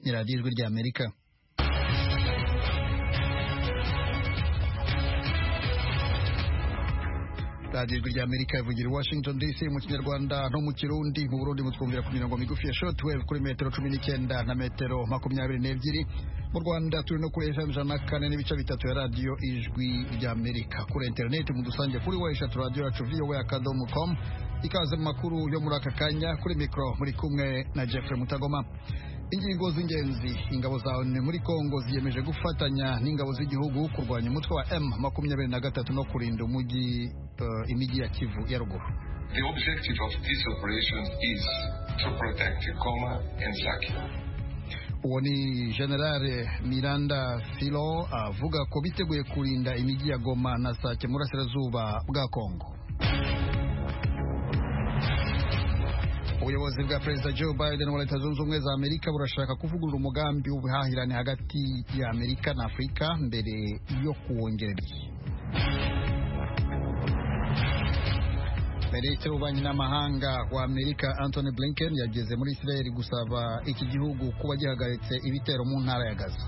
ni radiyo ijwi ry'Amerika. radiyo ijwi ry'Amerika ivugira i Washington DC mu Kinyarwanda no mu Kirundi. Mu Burundi mutwumvira ku mirongo migufi ya shortwave kuri metero 19 na metero 22. Mu Rwanda turi no kuri FM 104.3 ya radiyo ijwi ry'Amerika. Kuri internet mudusange kuri website radio yacu voa.com. Ikaze mu makuru yo muri aka kanya, kuri mikro muri kumwe na Jeffrey Mutagoma. Ingingo z'ingenzi: ingabo za ONU muri Kongo ziyemeje gufatanya n'ingabo z'igihugu kurwanya umutwe wa M23 no kurinda imijyi ya Kivu ya ruguru. The objective of this operation is to protect Goma and Sake. Uwo ni General Miranda Filo avuga ko biteguye kurinda imijyi ya Goma na Sake mu burasirazuba bwa Kongo. Ubuyobozi bwa Perezida Joe Biden wa Leta Zunze Ubumwe za Amerika burashaka kuvugurura umugambi w'ubuhahirane hagati ya Amerika na Afurika mbere yo kuwongerera. Minisitiri w'ububanyi n'amahanga wa Amerika Antony Blinken yageze muri Israel gusaba iki gihugu kuba gihagaritse ibitero mu ntara ya Gaza.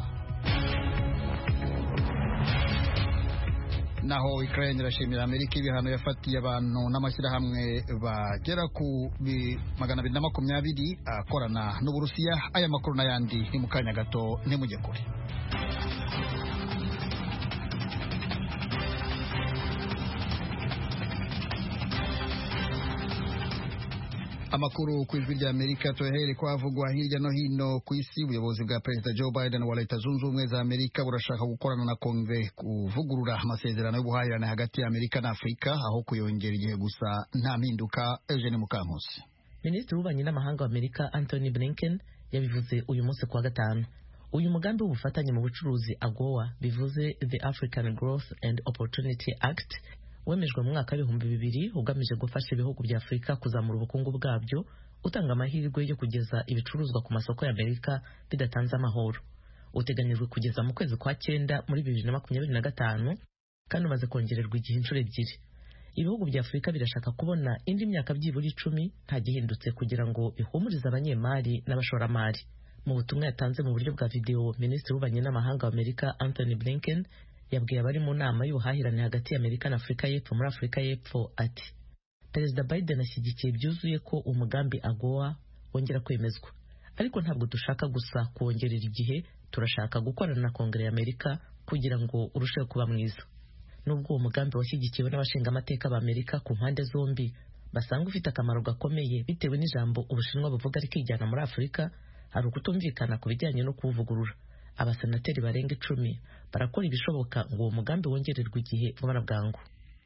Naho Ukraine irashimira Amerika ibihano yafatiye abantu n'amashyirahamwe bagera ku 220 akorana n'Uburusiya. Aya makuru n'ayandi ni mu kanya gato, ntimujye kure. Amakuru ku ijwi ry'Amerika tuyahere ko havugwa hirya no hino ku isi. Ubuyobozi bwa Perezida Joe Biden wa Leta Zunze Ubumwe za Amerika burashaka gukorana na Congress kuvugurura amasezerano y'ubuhahirane hagati ya Amerika na Afurika aho kuyongera igihe gusa nta mpinduka. Eugene Mukankusi. Minisitiri w'ububanyi n'amahanga wa Amerika Antony Blinken yabivuze uyu munsi kuwa gatanu. Uyu mugambi w'ubufatanye mu bucuruzi AGOA, bivuze The African Growth and Opportunity Act, wemejwe mu mwaka w'2000 ugamije gufasha ibihugu bya Afurika kuzamura ubukungu bwabyo, utanga amahirwe yo kugeza ibicuruzwa ku masoko ya Amerika bidatanze amahoro. Uteganyijwe kugeza mu kwezi kwa 9 muri 2025 kandi umaze kongererwa igihe inshuro ebyiri. Ibihugu bya Afurika birashaka kubona indi myaka byibura 10 nta gihindutse kugira ngo bihumurize abanyemari n'abashoramari. Mu butumwa yatanze mu buryo bwa video, Minisitiri w'ububanyi n'amahanga wa Amerika Antony Blinken yabwiye abari mu nama y'ubuhahirane hagati ya Amerika na Afurika y'Epfo muri Afurika y'Epfo ati: Perezida Biden ashyigikiye byuzuye ko umugambi AGOA wongera kwemezwa, ariko ntabwo dushaka gusa kuwongerera igihe, turashaka gukorana na Kongere ya Amerika kugira ngo urusheho kuba mwiza. Nubwo uwo mugambi washyigikiwe n'abashinga amateka ba Amerika ku mpande zombi basanga ufite akamaro gakomeye bitewe n'ijambo Ubushinwa buvuga rikijyana muri Afurika, hari ukutumvikana ku bijyanye no kuwuvugurura. Abasenateri barenga 10 barakora ibishoboka ngo uwo mugambi wongererwe igihe vuba na bwangu.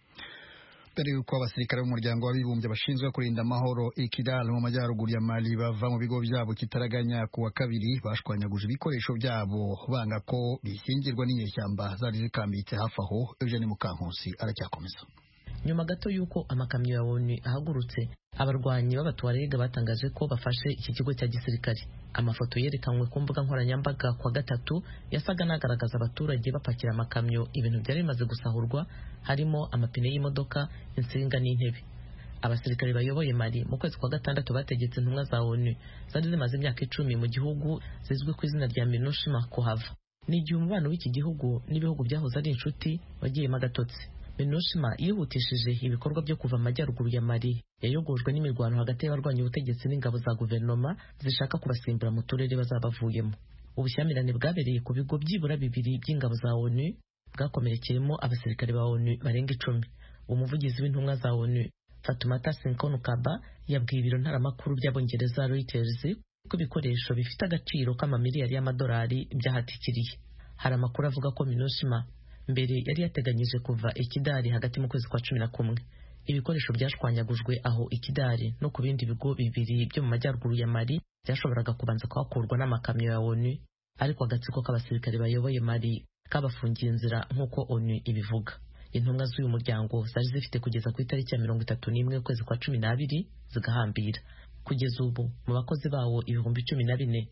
Mbere yuko abasirikare b'umuryango w'abibumbye bashinzwe kurinda amahoro Kidal mu majyaruguru ya Mali bava mu bigo byabo kitaraganya kuwa kabiri, bashwanyaguje ibikoresho byabo banga ko bishyingirwa n'inyeshyamba zari zikambitse hafi aho. Eugene Mukankusi aracyakomeza. Nyuma gato yuko amakamyo ya ONU ahagurutse, abarwanyi b'Abatuareg batangaje ko bafashe iki kigo cya gisirikare. Amafoto yerekanwe ku mbuga nkoranyambaga kwa gatatu yasaga nagaragaza abaturage bapakira amakamyo ibintu byari bimaze gusahurwa, harimo amapine y'imodoka, insinga n'intebe. Abasirikare bayoboye Mali mu kwezi kwa gatandatu bategetse intumwa za ONU zari zimaze imyaka 10 mu gihugu zizwi ku izina rya MINUSMA kuhava. Ni igihe umubano w'iki gihugu n'ibihugu byahoze ari inshuti wagiyemo agatotsi. MINUSMA yihutishije ibikorwa byo kuva amajyaruguru ya Mali yayogojwe n'imirwano hagati y'abarwanya ubutegetsi n'ingabo za guverinoma zishaka kubasimbura mu turere bazabavuyemo. Ubushyamirane bwabereye ku bigo byibura 2 by'ingabo za ONU bwakomerekeyemo abasirikare ba ONU barenga 10. Umuvugizi w'intumwa za ONU Fatoumata Sinkonu Kaba yabwiye ibiro ntaramakuru by'Abongereza Reuters ko ibikoresho bifite agaciro k'amamiliyari y'amadolari byahatikiriye. Hari amakuru avuga ko MINUSMA mbere yari yateganyije kuva Kidal hagati mu kwezi kwa 11. Ibikoresho byashwanyagujwe aho Kidal no ku bindi bigo 2 byo mu majyaruguru ya Mali byashoboraga kubanza kwakurwa n'amakamyo ya ONU, ariko agatsiko k'abasirikare bayoboye Mali kabafungiye inzira nk'uko ONU ibivuga. Intumwa z'uyu muryango zari zifite kugeza ku itariki ya 31 ukwezi kwa 12 zigahambira. Kugeza ubu mu bakozi bawo 14,000,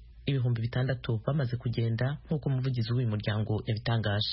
600 bamaze kugenda nk'uko umuvugizi w'uyu muryango yabitangaje.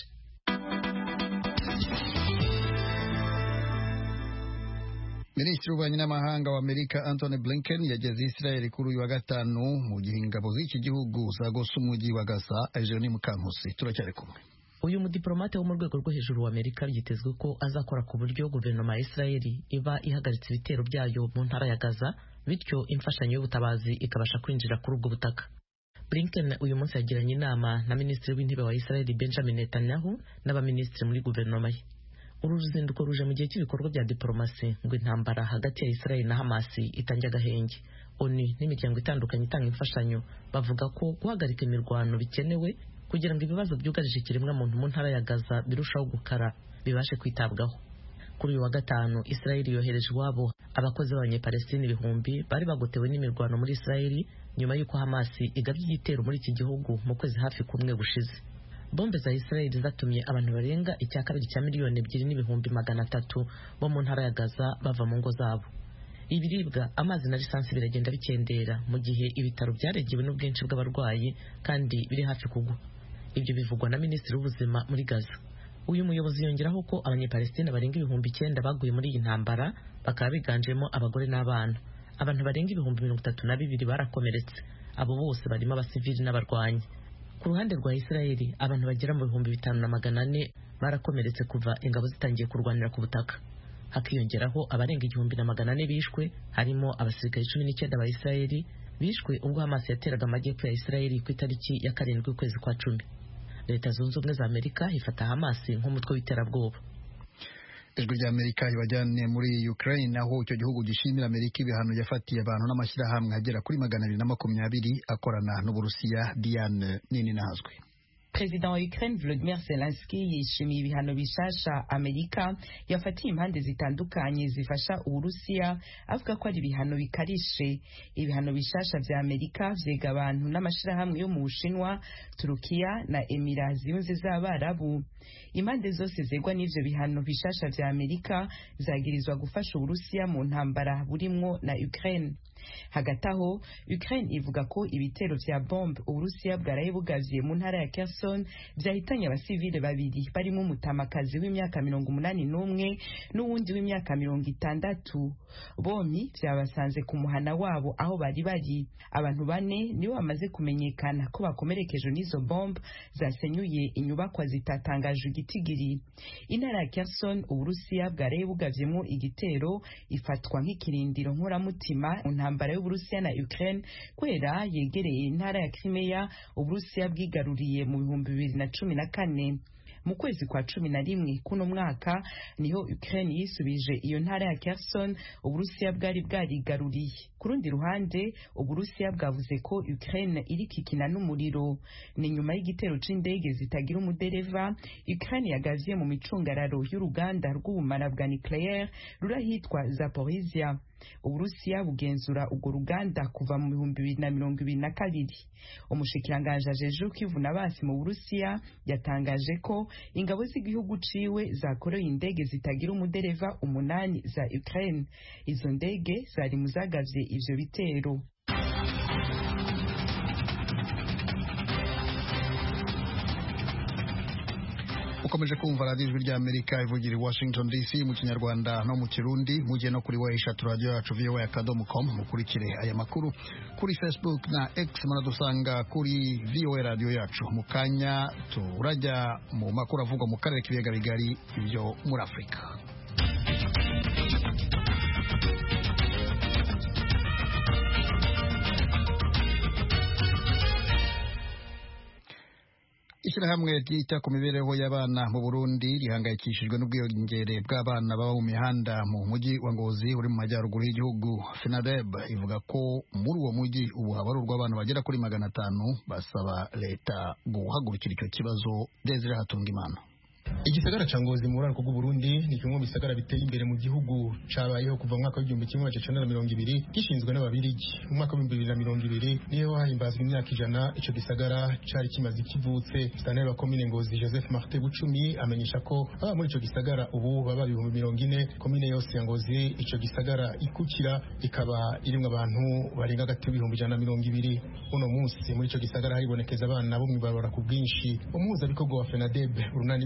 Minisitiri w'ububanyi n'amahanga wa Amerika Anthony Blinken yageze Israel kuri uyu wa gatanu mu gihe ingabo z'iki gihugu zagose umujyi wa Gaza. Eugenie Mukankusi turacyari kumwe. Uyu mudiplomate wo mu rwego rwo hejuru wa Amerika byitezwe ko azakora ku buryo guverinoma ya Israel iba ihagaritse ibitero byayo mu ntara ya Gaza, bityo imfashanyo y'ubutabazi ikabasha kwinjira kuri ubwo butaka. Blinken uyu munsi yagiranye inama na minisitiri w'intebe wa Israel Benjamin Netanyahu n'abaminisitiri muri guverinoma ye. Uru ruzinduko ruje mu gihe cy'ibikorwa bya diplomasi ngo intambara hagati ya Israel na Hamas itangiye agahenge. ONU n'imiryango itandukanye itanga imfashanyo bavuga ko guhagarika imirwano bikenewe kugira ngo ibibazo byugarije ikiremwamuntu mu ntara ya Gaza birushaho gukara bibashe kwitabwaho. Kuri uyu wa gatanu Israel yohereje iwabo abakozi b'Abanyepalestina ibihumbi bari bagotewe n'imirwano muri Israel nyuma y'uko Hamas igabye igitero muri iki gihugu mu kwezi hafi kumwe gushize. Bombe za Israel zatumye abantu barenga 2 miliyoni 2,300,000 bo mu ntara ya Gaza bava mu ngo zabo. Ibiribwa, amazi na lisansi biragenda bikendera mu gihe ibitaro byaregewe n'ubwinshi bw'abarwayi kandi biri hafi kugwa. Ibyo bivugwa na Minisitiri w'Ubuzima muri Gaza. Uyu muyobozi yongeraho ko Abanyepalestina barenga 9,000 baguye muri iyi ntambara, bakaba biganjemo abagore n'abana. Abantu barenga 32,000 barakomeretse. Abo bose barimo abasivili n'abarwanyi. Ku ruhande rwa Israel, abantu bagera mu 5,400 barakomeretse kuva ingabo zitangiye kurwanira ku butaka. Hakiyongeraho abarenga 1,400 bishwe, harimo abasirikare 19 ba Israel bishwe ubwo Hamas yateraga amajyepfo ya Israel ku itariki ya 7 ukwezi kwa 10. Leta Zunze Ubumwe za Amerika ifata Hamas nk'umutwe w'iterabwoba. Ijwi rya Amerika ibajyanye muri Ukraine, aho icyo gihugu gishimira Amerika ibihano yafatiye abantu n'amashyirahamwe agera kuri 220 akorana n'Uburusiya. Diane nini nazwe. Perezida wa Ukraine Volodymyr Zelensky yishimiye ibihano bishasha Amerika yafatiye impande zitandukanye zifasha Uburusiya, avuga ko ari ibihano bikarishe. Ibihano bishasha vya Amerika vyega abantu n'amashirahamwe yo mu Bushinwa, Turukiya na Emirates Zunze z'Abarabu. Impande zose zegwa n'ivyo bihano bishasha vya Amerika zagirizwa gufasha Uburusiya mu ntambara burimwo na Ukraine. Hagati aho Ukraine ivuga ko ibitero vya bombe Uburusiya bwaraye bugavye mu ntara ya Kherson vyahitanye abasivile babiri barimo umutamakazi w'imyaka 81 n'uwundi w'imyaka 60. Bombi vyabasanze ku muhana wabo aho bari bari. Abantu 4 nibo bamaze kumenyekana ko bakomerekejwe n'izo bombe zasenyuye inyubakwa zitatangajwe igitigiri. Intara ya Kherson Uburusiya bwaraye bugavyemo igitero ifatwa nk'ikirindiro nkoramutima ntambara y'Uburusiya na Ukraine kwera yegereye intara ya Crimea Uburusiya bwigaruriye mu 2014. Mu kwezi kwa 11 kuno mwaka niho Ukraine yisubije iyo ntara ya Kherson Uburusiya bwari bwarigaruriye. Kurundi ruhande Uburusiya bwavuze ko Ukraine iri kikina n'umuriro. Ni nyuma y'igitero c'indege zitagira umudereva Ukraine yagavye mu micungararo y'uruganda rw'ubumara bwa nucleaire rurahitwa Zaporizhia. Uburusiya bugenzura urwo ruganda kuva mu 2022. Umushikiranganje ajeje kwivuna basi mu Burusiya yatangaje ko ingabo z'igihugu ciwe zakoreye indege zitagira umudereva 8 za Ukraine. Izo ndege zari muzagavye ivyo bitero. Ukomeje kumva radiyo ijwi rya Amerika ivugira i Washington DC mu Kinyarwanda no mu Kirundi. Mujye no kuri wayishatu radio yacu voa.com mukurikire aya makuru kuri Facebook na X, muradusanga kuri VOA radio yacu. Mu kanya turajya mu makuru avugwa mu karere k'ibiyaga bigari byo muri Afurika. Ishyirahamwe ryita ku mibereho y'abana mu Burundi rihangayikishijwe n'ubwiyongere bw'abana baba mu mihanda mu mujyi wa Ngozi uri mu majyaruguru y'igihugu. FENADEB ivuga ko muri uwo mujyi ubu habarurwa abana bagera kuri 500. Basaba leta guhagurukira icyo kibazo. Desire Hatungimana. Igisagara ca Ngozi mu buraruko bw'u Burundi ni kimwe mu bisagara biteye imbere mu gihugu, cabayeho kuva mu mwaka w'1920 gishinzwe n'ababirigi. Mu mwaka w'2020 niyo hahimbazwa imyaka 100 ico gisagara cari kimaze kivutse. Stanley wa komine Ngozi Joseph Martin Bucumi amenyesha ko aba muri ico gisagara ubu baba 40,000. Komine yose ya Ngozi ico gisagara ikukira ikaba irimwe abantu barenga gati 120. Uno munsi muri ico gisagara haribonekeza abana bo mwibarora ku bwinshi. Umuhuza bikorwa wa FENADEB urunani rw'amashirahamwe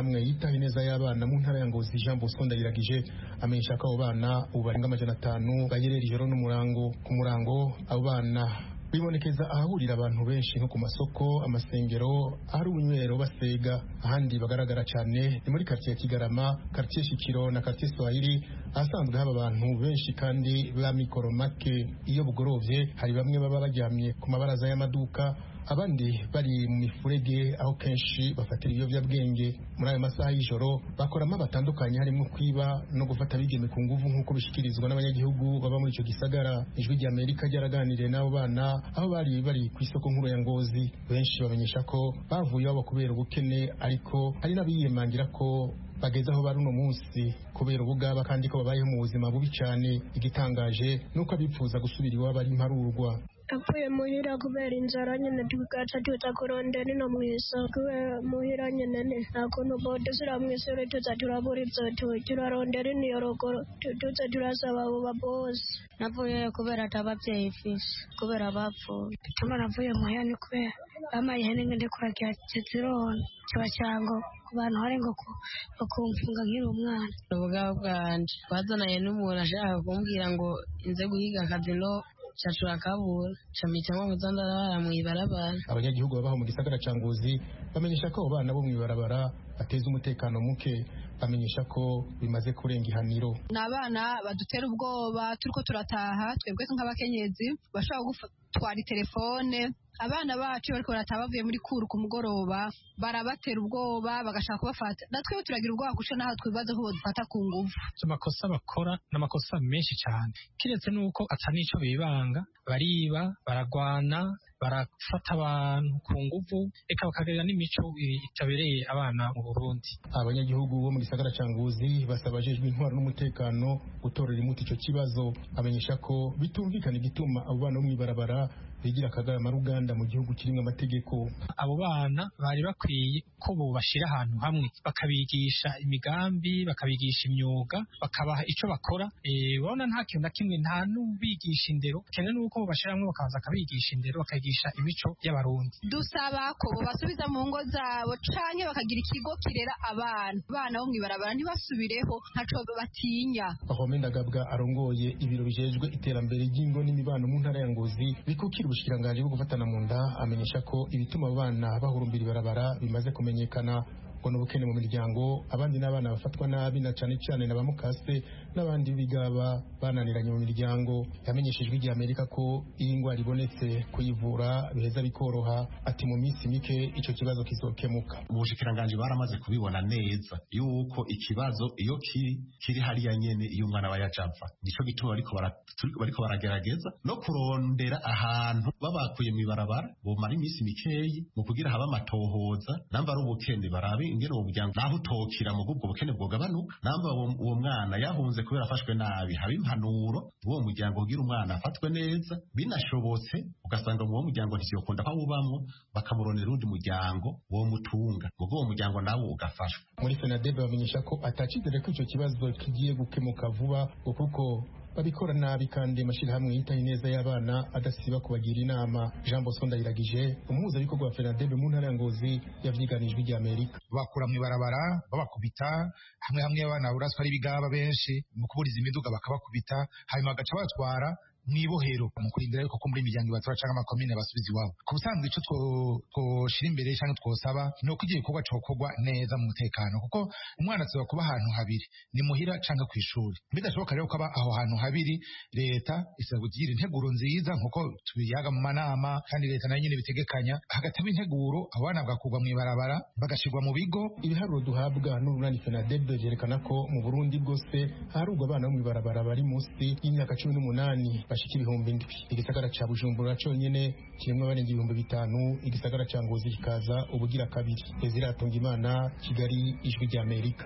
amashirahamwe yitaho ineza y'abana mu ntara ya Ngozi Jean Bosco Ndayiragije amenyesha ko abo bana ubu barenga 500 bayerera ijoro n'umurango ku murango. Abo bana bibonekeza ahahurira abantu benshi nko ku masoko, amasengero, ahari ubunywero basega. Ahandi bagaragara cyane ni muri quartier ya Kigarama, quartier Shikiro na quartier Swahili, ahasanzwe haba abantu benshi kandi ba mikoro make. Iyo bugorovye hari bamwe baba baryamye ku mabaraza y'amaduka, abandi bari mu mifurege aho kenshi bafatira ibiyobyabwenge. Muri ayo masaha y'ijoro bakoramo batandukanye, harimo kwiba no gufata abigeme ku nguvu nk'uko bishikirizwa n'abanyagihugu baba muri ico gisagara. Ijwi rya Amerika ryaraganiriye n'abo bana aho bari ku isoko nkuru ya Ngozi. Benshi bamenyesha ko bavuye iwabo kubera ubukene, ariko hari n'abiyemangira ko bageze aho bari uno munsi kubera ubugaba kandi ko babayeho mu buzima bubi cyane. Igitangaje nuko abipfuza gusubira iwabo ari imparurwa. Avuye muhira kubera inzara nyene tugaca tuza kurondera ino mw'isoko. Kubera muhira nyene nta kuntu bode zira mw'isoko tuza turabura ivyo turarondera iniyorogoro tuza turasaba abo babosi. Navuye kubera atabavyeyi mfise kubera bapfuye. Tuma navuye muhira ni kubera bamaye ihene ngende kuragira zirona cyangwa ku bantu hari ngo bakumfunga nkiri umwana. Ubugabo bwanje bazanaye n'umuntu ashaka kumbwira ngo inze guhiga akazi no chachura kabura chamichamo muzandara mwibarabara. Abanyagihugu babaho mu gisagara ca Ngozi bamenyesha ko abana bo mwibarabara bateza umutekano muke. Bamenyesha ko bimaze kurenga ihaniro. N'abana badutera ubwoba turiko turataha, twebwe nk'abakenyezi bashaka gutwara telefone. Abana bacu bariko barataha bavuye muri kuru ku mugoroba, barabatera ubwoba bagashaka kubafata. Natwe turagira ubwoba guca naho twibaza ko bodufata ku nguvu. Amakosa bakora n'amakosa menshi cyane, kiretse nuko atani ico bibanga, bariba, baragwana, barafata abantu ku nguvu, eka bakagerera n'imico itabereye abana mu Burundi. Abanyagihugu bo mu gisagara ca Ngozi basaba jejwe intwaro n'umutekano gutorera imuti ico kibazo. Amenyesha ko bitumvikana igituma abo bana bo mwibarabara bigira Kagarama Ruganda mu gihugu kirimwe amategeko. Abo bana bari bakwiye ko bo bashira ahantu hamwe bakabigisha imigambi, bakabigisha imyuga, bakabaha ico bakora. Ubona nta kintu na kimwe, nta n'ubigisha indero, kene nuko bashira hamwe bakaza kabigisha indero, bakagisha imico y'abarundi. Dusaba ko basubiza mu ngo zabo canke bakagira ikigo kirera abana bo mwibarabara ntibasubireho ntaco batinya. Ahome Ndagabwa arongoye ibiro bijejwe iterambere ry'ingo n'imibano mu ntara ya Ngozi bikukira ubushikiranganje bwo gufatana mu nda. Amenyesha ko ibituma abana bahurumbira ibarabara bimaze kumenyekana, ngo n'ubukene mu miryango, abandi n'abana bafatwa nabi na cane cyane n'abamukase n'abandi bigaba bananiranye mu miryango. Yamenyeshejwe igihe Amerika ko iyi ngwara ibonetse kuyivura biheza bikoroha. Ati mu minsi mike ico kibazo kizokemuka. Ubushikiranganje baramaze kubibona neza yuko ikibazo iyo kiri hariya nyene iyo umwana bayajava, nico gituma bariko baragerageza no kurondera ahantu babakuye mu ibarabara bomara iminsi mikeyi mu kugira haba amatohoza namba ari ubukene barabe ingene uwo muryango naho utokira mu bwo bukene bwogabanuka, namba uwo mwana yahunze kubera afashwe nabi haba impanuro uwo muryango kugira umwana afatwe neza, binashobotse ugasanga mu uwo muryango ntiyokunda ko awubamwo bakamuronera undi muryango wo mutunga ubwo uwo muryango nawo ugafashwa. Muri FENADEB bamenyesha ko atacizere ko ico kibazo kigiye gukemuka vuba kuko babikora nabi kandi amashirahamwe yitaho ineza y'abana adasiba kubagira inama. Jean Bosco Ndayiragije umuhuzabikorwa wa FENADEB mu ntara ya Ngozi yavyiganijwe rya Amerika. Bakura mu ibarabara babakubita hamwe abana uraswa ari bigaba benshi mu kuburiza imiduga bakabakubita hanyuma bagaca batwara mwibohero mu kurindira yuko ko muri imiryango batora canke amakomine basubiza iwabo. Ku busanzwe ico twoshira imbere canke twosaba ni uko igihe gikorwa cokorwa neza mu mutekano, kuko umwana azoba kuba ahantu habiri, ni muhira canke kw'ishuri. Bidashoboka rero ko aba aho hantu habiri, leta isaba kugira integuro nziza nkuko tubiyaga mu manama, kandi leta nayo nyene bitegekanya hagataba integuro abana bagakurwa mw'ibarabara bagashirwa mu bigo. Ibiharuro duhabwa n'urunani FENADEB vyerekana ko mu Burundi bwose harugwa abana bo mw'ibarabara bari musi y'imyaka 18 bashika ibihumbi ndwi. Igisagara ca Bujumbura conyene kirimwo abarenga ibihumbi 5, igisagara ca Ngozi kikaza ubugira kabiri. Eziratunga Imana, Kigali, Ijwi rya Amerika.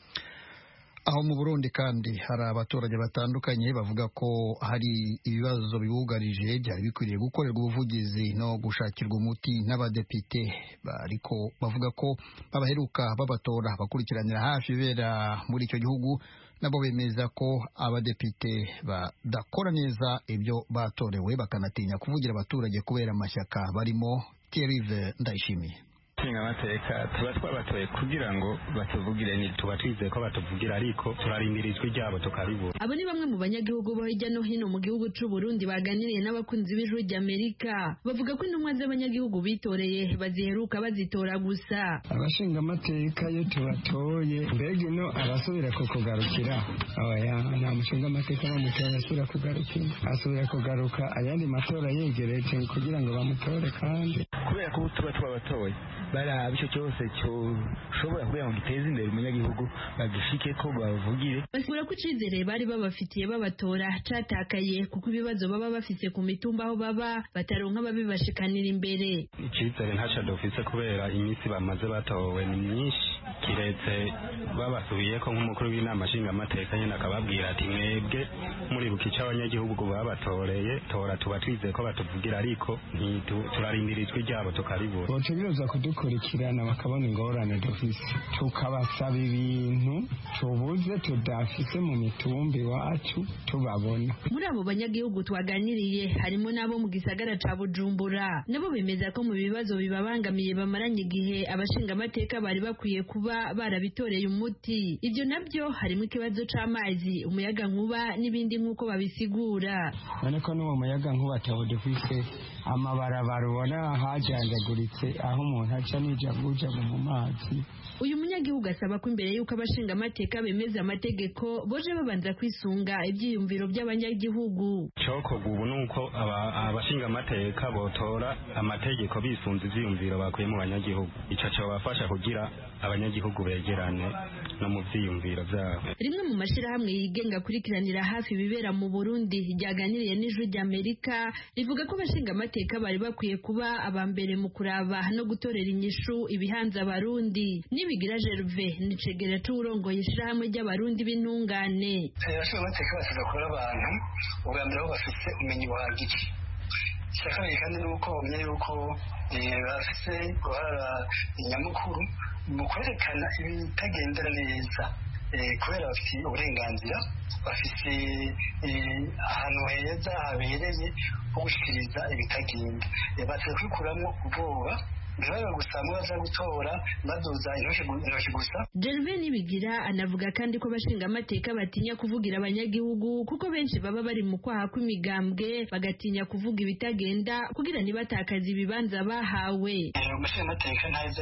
Aho mu Burundi kandi hari abaturage batandukanye bavuga ko hari ibibazo bibugarije byari bikwiriye gukorerwa ubuvugizi no gushakirwa umuti n'abadepite, ariko bavuga ko babaheruka babatora bakurikiranira hafi ibera muri icyo gihugu, nabo bemeza ko abadepite badakora neza ibyo batorewe bakanatinya kuvugira abaturage kubera amashyaka barimo. Thierry Ndayishimiye. nshinga amateka tuba twabatoye kugira ngo batuvugire, tuba twizeye ko batuvugira, ariko turarindira ijwi ryabo tukaribura. Abo ni bamwe mu banyagihugu bo hirya no hino mu gihugu c'u Burundi baganiriye n'abakunzi b'Ijwi ry'Amerika. Bavuga ko intumwa z'abanyagihugu bitoreye baziheruka bazitora gusa. Abashinga amateka iyo tubatoye, mbega ino arasubira kukugarukira? Oya, nta mushinga amateka bamutora asubira kugarukira, asubira kugaruka ayandi matora yegereje kugira ngo bamutore. Kandi kubera ko tuba twabatoye baraba icyo cyose cyoshobora kugira ngo giteze imbere umunyagihugu bagishike ko bavugire. Basubira ko icizere bari babafitiye babatora catakaye kuko ibibazo baba bafise ku mitumba aho baba bataronka babibashikanira imbere. Icizere ntaco dufise kubera iminsi bamaze batowe ni myinshi, kiretse babasubiye ko nk'umukuru w'inama nshinga amateka nyene akababwira ati mwebwe muri bukica abanyagihugu babatoreye tora tuba twizeye ko batuvugira, ariko turarindira ijwi ryabo tukaribura. Botegereza kudukurikirana bakabona ingorane dufise, tukabasaba ibintu tubuze tudafise mu mitumba iwacu tubabona. Muri abo banyagihugu twaganiriye harimo n'abo mu gisagara ca Bujumbura, nabo bemeza ko mu bibazo bibabangamiye bamaranye igihe abashinga amateka bari bakwiye kuba barabitoreye umuti. Ibyo nabyo harimo ikibazo c'amazi, umuyaga nkuba n'ibindi nk'uko babisigura. None ko n'uwo muyaga nkuba atabo dufise, amabarabara ubona hajanjaguritse aho umuntu aca n'ijabujabu mu mazi. Uyu munyagihugu asaba ko imbere y'uko abashinga amateka bemeza amategeko boje babanza kwisunga ibyiyumviro by'abanyagihugu. Cokorwa ubu nuko abashinga amateka botora amategeko bisunze ivyiyumviro bakuye mu banyagihugu. Ico cobafasha kugira abanyagihugu begerane no mu vyiyumviro vyabo. Rimwe mu mashirahamwe yigenga kurikiranira hafi ibibera mu Burundi ryaganiriye n'Ijwi ry'Amerika rivuga ko abashinga amateka bari bakwiye kuba abambere mu kuraba no gutorera inyishu ibihanza abarundi. Nibigira Gervais nicegera c'urongoye ishirahamwe ry'abarundi b'intungane. Abashinga amateka bashobora kuba abantu ubwa mbere aho bafise ubumenyi buhagije. Ishakabiri kandi nuko bamenye yuko bafise guhara inyamukuru mu kwerekana ibitagendera neza, kubera bafite uburenganzira, bafite ahantu heza habereye ho gushikiriza ibitagenda. Batse kwikuramwo ubwoba ntibabe gusa baza gutora baduza intoki gusa. Gervais Nibigira anavuga kandi ko abashinga amateka batinya kuvugira abanyagihugu kuko benshi baba bari mu kwaha kw'imigambwe bagatinya kuvuga ibitagenda kugira ntibatakaze ibibanza bahawe. Umushinga amateka ntaza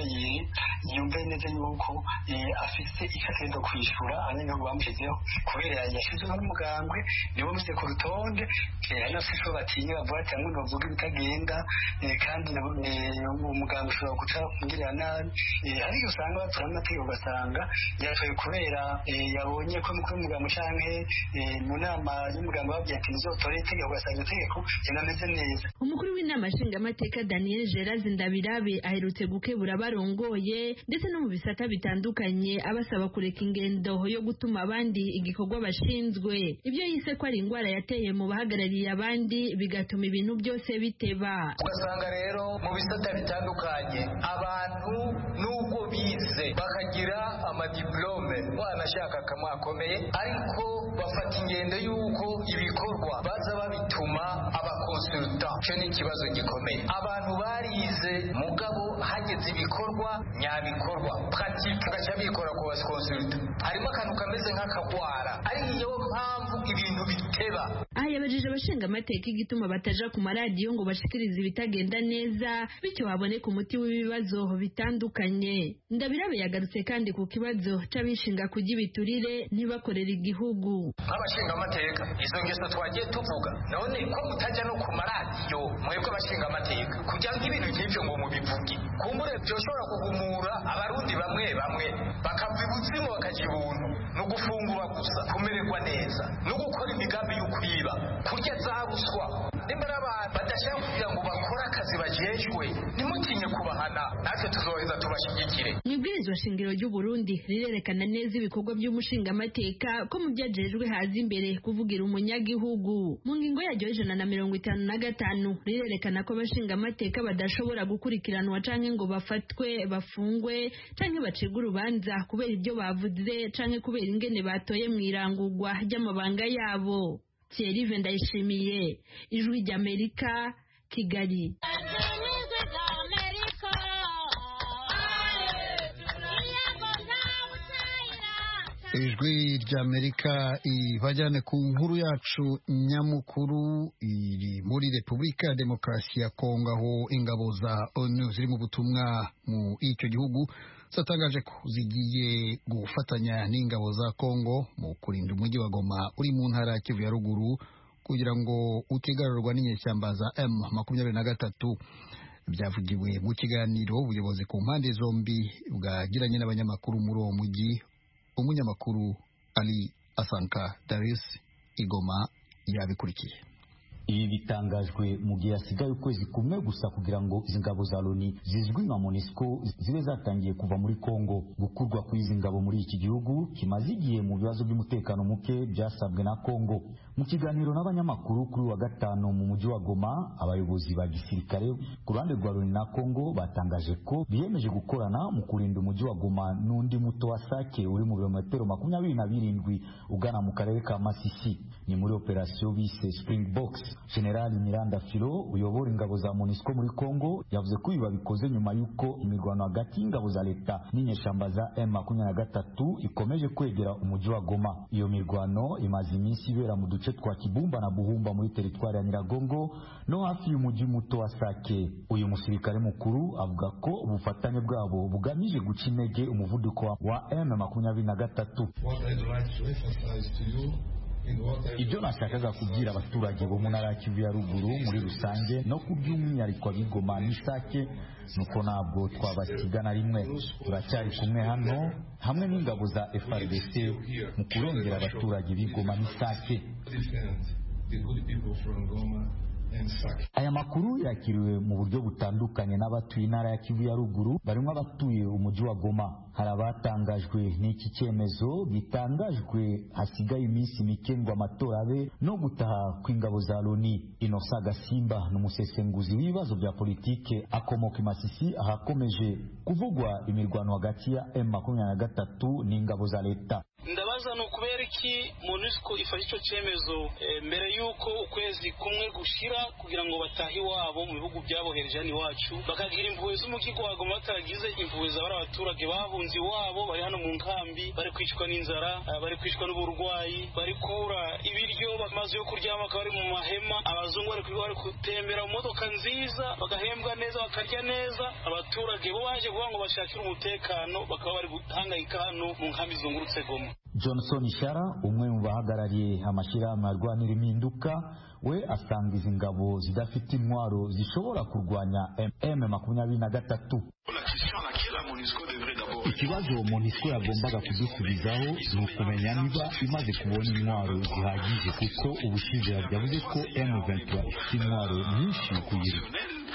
yumve neza yuko afise icyo kwishura abanyagihugu bamushyizeho kubera yashyizweho n'umugambwe nibo muze ku rutonde, hari n'abafise batinya bavuga ati hamwe bavuga ibitagenda kandi umugambwe ushobora guca kungirira nabi. Ariko usanga batora amategeko ugasanga yaratoye kubera yabonye ko mukuru w'umugambwe canke mu nama y'umugambwe babwiye ati nizotore itegeko, ugasanga itegeko rinameze neza. Umukuru w'inama nshingamateka Daniel Gerard Ndabirabe aherutse gukebura abarongoye ndetse no mu bisata bitandukanye abasaba kureka ingendo yo gutuma abandi igikorwa bashinzwe. Ibyo yise ko ari ingwara yateye mu bahagarariye abandi bigatuma ibintu byose biteba. Ugasanga rero mu bisata bitandukanye abantu nubwo bize bakagira amadiplome wanashaka kamwe akomeye, ariko bafata ingendo y'uko ibikorwa baza babituma abakonsulta. Cyo ni ikibazo gikomeye. Abantu barize mugabo hageze ibikorwa nyabikorwa pratique bagaca bikora ku bakonsulta. Harimo akantu kameze nk'akagwara, ari iyo mpamvu ibintu biteba. Aha yabajije abashinga amateka igituma bataja ku maradiyo ngo bashikirize ibitagenda neza bityo haboneka umuti w'ibibazo bitandukanye. Ndabirabe yagarutse kandi ku kibazo c'abishinga kujya ibiturire ntibakorera igihugu. Nk'abashinga amateka izo ngeso twagiye tuvuga, none ko mutajya no ku maradiyo mwebwe abashinga amateka kugira ngo ibintu nk'ivyo ngo mubivuge, kumbure byoshobora kugumura abarundi bamwe bamwe bakava ibuzimu bakaja ibuntu, no gufungura gusa, kumererwa neza, no gukora imigambi y'ukwiba, kurya za ruswa. Nimba abantu badashaka kugira ngo bakore akazi bajejwe, nimutinye kubahana, natwe tuzoheza tubashigikire. Mwibwirizwa shingiro ry'u Burundi rirerekana neza ibikorwa by'umushinga amateka ko mu byajejwe haza imbere kuvugira umunyagihugu. Mu ngingo yaryo 155 rirerekana ko abashinga amateka badashobora gukurikiranwa canke ngo bafatwe, bafungwe canke bacibwe urubanza kubera ibyo bavuze canke kubera ingene batoye mwirangurwa ry'amabanga yabo. Thierry Vendayishimiye, Ijwi ry'Amerika, Kigali. ijwi ry'Amerika ibajyane ku nkuru yacu nyamukuru iri muri Repubulika ya Demokarasi ya Kongo, aho ingabo za ONU ziri mu butumwa mu icyo gihugu zatangaje ko zigiye gufatanya n'ingabo za Kongo mu kurinda umujyi wa Goma uri mu ntara ya Kivu ya ruguru kugira ngo utigarurwa n'inyeshyamba za M23. Byavugiwe mu kiganiro ubuyobozi ku mpande zombi bwagiranye n'abanyamakuru muri uwo mujyi. Umunyamakuru Ali Asanka Daris Igoma yabikurikiye. Ibi bitangajwe mu gihe hasigaye ukwezi kumwe gusa kugira ngo izi ngabo za Loni zizwi nka MONUSCO zibe zatangiye kuva muri Kongo. Gukurwa kw'izi ngabo muri iki gihugu kimaze igihe mu bibazo by'umutekano muke byasabwe na Kongo. Mu kiganiro n'abanyamakuru kuri wa gatanu mu mujyi wa Goma, abayobozi ba gisirikare ku ruhande rwa Loni na Kongo batangaje ko biyemeje gukorana mu kurinda umujyi wa Goma n'undi muto wa Sake uri mu birometero 27 ugana mu karere ka Masisi. Ni muri operasiyo bise Springboks. General Miranda Filo uyobora ingabo za MONUSCO muri Kongo yavuze ko ibi babikoze nyuma y'uko imirwano hagati y'ingabo za leta n'inyeshyamba za M23 ikomeje kwegera umujyi wa Goma. Iyo mirwano imaze iminsi ibera mu duce twa Kibumba na Buhumba muri teritwari ya Nyiragongo no hafi y'umujyi muto wa Sake. Uyu musirikare mukuru avuga ko ubufatanye bwabo bugamije guca intege umuvuduko wa M23. Ibyo nashakaga kubwira abaturage bo mu ntara ya Kivu ya ruguru muri rusange no ku by'umwihariko b'Igoma n'Isake nuko ntabwo twabasiga na rimwe. Turacyari kumwe hano hamwe n'ingabo za FARDC mu kurengera abaturage b'Igoma n'Isake. Aya makuru yakiriwe mu buryo butandukanye n'abatuye intara ya Kivu ya ruguru barimo abatuye umujyi wa Goma. Hari abatangajwe n'iki cyemezo gitangajwe hasigaye iminsi mike ngo amatora abe no gutaha kw'ingabo za Loni. Innocent Gasimba n'umusesenguzi w'ibibazo bya politike akomoka i Masisi ahakomeje kuvugwa imirwano hagati ya M23 n'ingabo za leta. Ndabaza no kubera iki MONUSCO ifashe icyo cyemezo mbere yuko ukwezi kumwe gushira kugira ngo batahi wabo mu bihugu byabohereje ni wacu bakagira impuhwe z'umujyi wa Goma bataragize impuhwe z'abari abaturage bahunze iwabo bari hano mu nkambi bari kwicwa n'inzara bari kwicwa n'uburwayi bari kura ibiryo bamaze yo kuryama bakaba bari mu mahema abazungu bari gutembera mu modoka nziza bagahembwa neza bakarya neza abaturage bo baje kuvuga ngo bashakire umutekano bakaba bari guhangayika hano mu nkambi zungurutse Goma. Johnson Ishara umwe mu bahagarariye amashyirahamwe arwanira impinduka we asanga izi ngabo zidafite intwaro zishobora kurwanya M23. Ikibazo MONUSCO yagombaga kudusubizaho ni ukumenya niba imaze kubona intwaro zihagije kuko ubushize yavuze ko M23 ifite intwaro nyinshi kuyiri.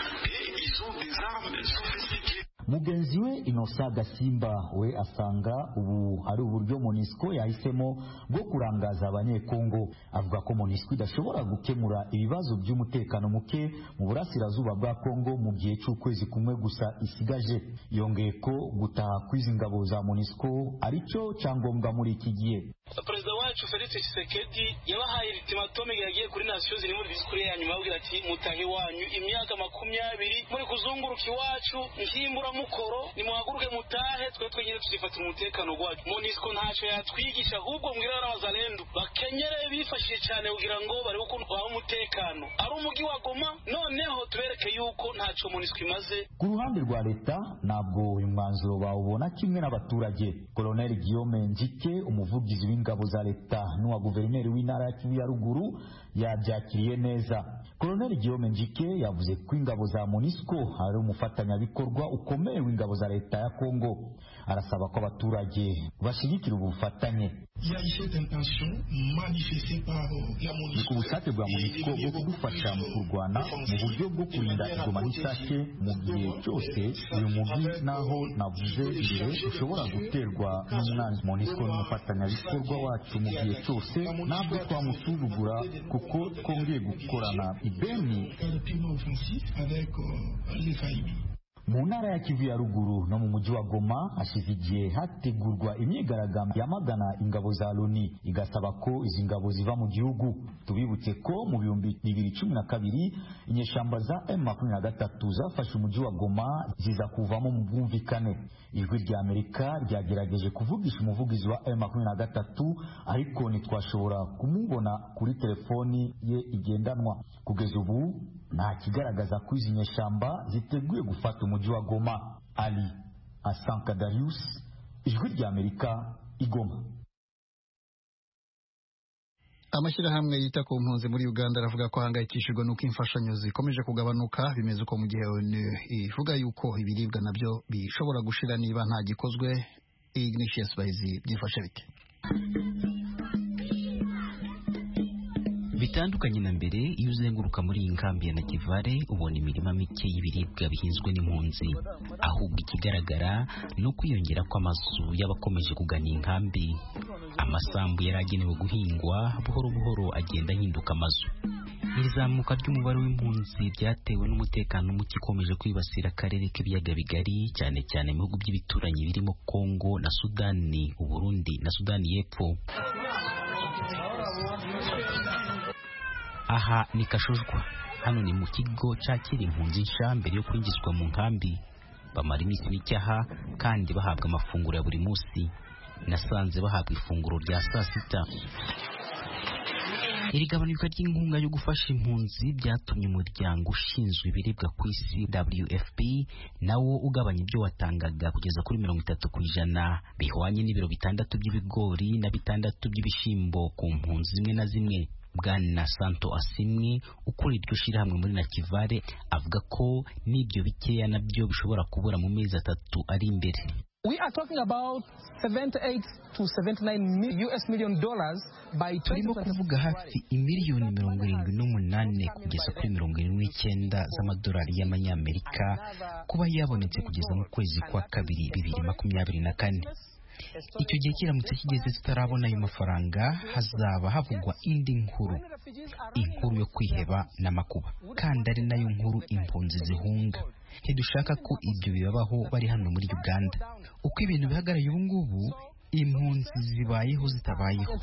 Mugenzi we Innocent Gasimba we asanga ubu ari uburyo MONUSCO yahisemo bwo kurangaza abanyekongo. Avuga ko MONUSCO idashobora gukemura ibibazo by'umutekano muke mu burasirazuba bwa Kongo mu gihe cy'ukwezi kumwe gusa isigaje. Yongeye ko gutaha kw'izi ngabo za MONUSCO aricyo cyangombwa muri iki gihe. Perezida wacu Felix Tshisekedi yabahaye ultimatum yagiye kuri Nations Unies muri disikuru ya nyuma avuga ati mutahi wanyu imyaka 20 muri kuzunguruka iwacu nkimbura mukoro nimuhaguruke mutahe twe twenyine tuzifatira umutekano gwacu. MONUSCO ntacyo yatwigisha ahubwo mbwira n'abazalendo bakenyere bifashije cyane kugira ngo bari ukuntu kwa umutekano ari umujyi wa Goma noneho tubereke yuko ntacyo MONUSCO imaze. Ku ruhande rwa leta ntabwo uyu mwanzuro bawubona kimwe n'abaturage. Colonel Guillaume Njike umuvugizi w'ingabo za leta n'uwa guverineri w'intara ya Kivu ya ruguru yabyakiriye neza. Colonel Guillaume Njike yavuze ko ingabo za MONUSCO ari umufatanyabikorwa ukomeye w'ingabo za leta ya Kongo. Arasaba ko abaturage bashigikira ubufatanye. Ni ku bushake bwa MONUSCO bwo kudufasha mu kurwana mu buryo bwo kurinda Goma n'Isake mu gihe cyose uyu mujyi naho navuze mbere ushobora guterwa n'umwanzi. MONUSCO n'umufatanyabikorwa wacu mu gihe cyose ntabwo twamusuzugura kuko twongeye gukorana ibeni. mu ntara ya Kivu ya ruguru no mu mujyi wa Goma hashize igihe hategurwa imyigaragambyo yamagana ingabo za Loni igasaba ko izi ngabo ziva mu gihugu. Tubibutse ko mu 2012 inyeshamba za M23 zafashe umujyi wa Goma ziza kuvamo mu bwumvikane. Ijwi rya Amerika ryagerageje kuvugisha umuvugizi wa M23 ariko ntitwashobora kumubona kuri telefoni ye igendanwa. Kugeza ubu nta kigaragaza ko izi nyeshamba ziteguye gufata umujyi wa Goma. Ali Asanka Darius, Ijwi rya Amerika, Igoma. Amashyirahamwe yita ku mpunzi muri Uganda aravuga ko ahangayikishijwe n'uko imfashanyo zikomeje kugabanuka, bimeze uko mu gihe ivuga yuko ibiribwa nabyo bishobora gushira niba nta gikozwe. Ignatius Bahizi byifashe bite? Bitandukanye na mbere, iyo uzenguruka muri iyi nkambi ya Nakivale ubona imirima mike y'ibiribwa bihinzwe n'impunzi, ahubwo ikigaragara ni ukwiyongera kw'amazu y'abakomeje kugana inkambi. Amasambu yaragenewe guhingwa buhoro buhoro agenda ahinduka amazu. Iri zamuka ry'umubare w'impunzi byatewe n'umutekano muke ukomeje kwibasira akarere k'ibiyaga bigari, cyane cyane mu bihugu by'ibituranyi birimo Kongo na Sudani, Uburundi na Sudani y'Epfo. Aha ni Kashujwa, hano ni mu kigo cyakira impunzi nshya mbere yo kwinjizwa mu nkambi. Bamara iminsi mike aha kandi bahabwa amafunguro ya buri munsi. Nasanze bahabwa ifunguro rya saa sita. Iri gabanuka ry'inkunga yo gufasha impunzi byatumye umuryango ushinzwe ibiribwa ku isi WFP nawo ugabanya ibyo watangaga kugeza kuri 30%, bihwanye n'ibiro 6 by'ibigori na 6 by'ibishimbo ku mpunzi zimwe na zimwe. Bwana Santo Asimwe ukora iryo shirahamwe muri Nakivale avuga ko n'ibyo bikeya nabyo bishobora kubura mu mezi 3 ari imbere. We are talking about 78 to 79 US million dollars by 2020. Turimo kuvuga hafi imiliyoni 78 kugeza kuri 79 z'amadolari y'amanyamerika kuba yabonetse kugeza mu kwezi kwa kabiri 2024. Icyo gihe kiramutse kigeze tutarabona ayo mafaranga, hazaba havugwa indi nkuru yo kwiheba n'amakuba, kandi ari nayo nkuru impunzi zihunga. Ntidushaka ko ibyo bibabaho bari hano muri Uganda. Uko ibintu bihagaraye ubu ngubu, impunzi zibayeho zitabayeho.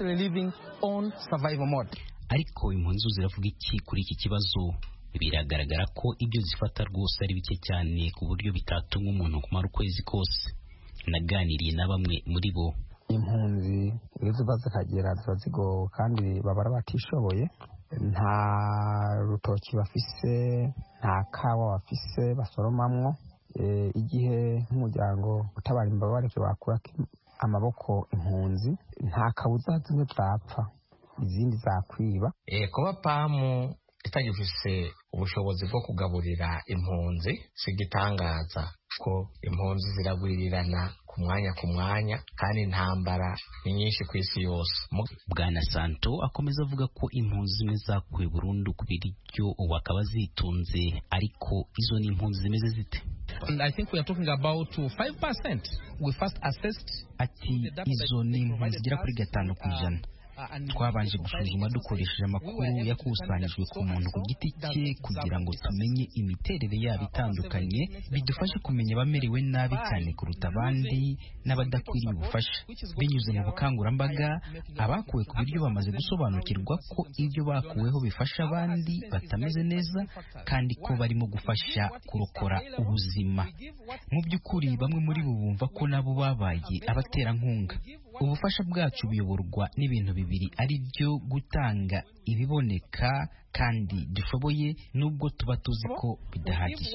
Ariko impunzi ziravuga iki kuri iki kibazo? Biragaragara ko ibyo zifata rwose ari bike cyane ku buryo bitatuma umuntu kumara ukwezi kose. Naganiriye na bamwe muri bo. Impunzi ziba zikagera zigo kandi babara batishoboye, nta rutoki bafise, nta kawa bafise basoromamwo. Igihe nk'umuryango utabara imbabare wakura amaboko impunzi, nta kabuza zimwe zapfa izindi zakwiba. Kuba pamu itagifise ubushobozi bwo kugaburira impunzi sigitangaza ko impunzi ziragwirirana ku mwanya kandi intambara ni nyinshi ku isi yose. Bwana Santo akomeza avuga ko impunzi zimwe zakuwe burundu ku biryo bakaba zitunze, ariko izo ni impunzi zimeze zite? I think we are talking about 5%. We first assessed ati izo ni impunzi zigera kuri 5%. Twabanje gusuzuma dukoresheje amakuru yakusanyijwe ku muntu ku giti cye kugira ngo tumenye imiterere yabo itandukanye, bidufashe kumenya abamerewe nabi cyane kuruta abandi n'abadakwiriye ubufasha. Binyuze mu bukangurambaga, abakuwe ku biryo bamaze gusobanukirwa ko ibyo bakuweho bifasha abandi batameze neza kandi ko barimo gufasha kurokora ubuzima. Mu by'ukuri bamwe muri bo bumva ko nabo babaye abaterankunga. Ubufasha bwacu buyoborwa n'ibintu bibiri, ari byo gutanga ibiboneka kandi dushoboye nubwo tuba tuzi ko bidahagije.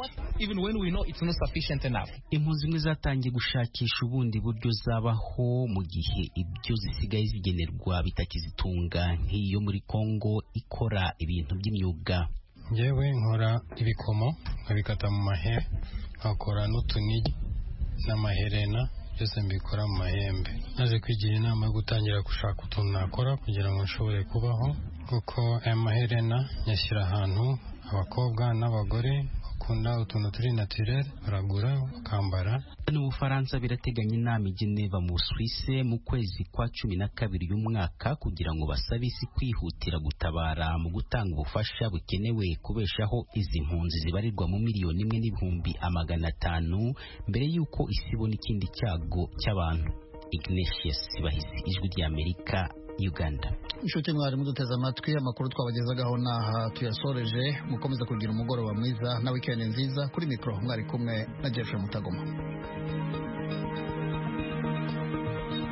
Impunzi zimwe zatangiye gushakisha ubundi buryo zabaho mu gihe ibyo zisigaye zigenerwa bitakizitunga, nk'iyo muri Kongo ikora ibintu by'imyuga. Njyewe nkora ibikomo nkabikata mu mahere, nkakora n'utunigi n'amaherena, byose mbikora mu mahembe. Naje kwigira inama yo gutangira gushaka utuntu nakora kugira ngo nshobore kubaho, kuko aya maherena nyashyira ahantu abakobwa n'abagore bakunda utuntu turi naturel baragura bakambara. Mu Bufaransa birateganya inama i Geneva mu Suisse mu kwezi kwa 12 y'umwaka kugira ngo basabe isi kwihutira gutabara mu gutanga ubufasha bukenewe kubeshaho izi mpunzi zibarirwa mu miliyoni 1,500,000 mbere y'uko isi ibona ikindi cyago cy'abantu. Ignatius Bahisi, Ijwi ry'Amerika, Uganda. Inshuti mwari muduteze amatwi, amakuru twabagezagaho naha tuyasoreje. Mukomeza kugira umugoroba mwiza na weekend nziza. Kuri mikro mwari kumwe na Jeffrey Mutagoma.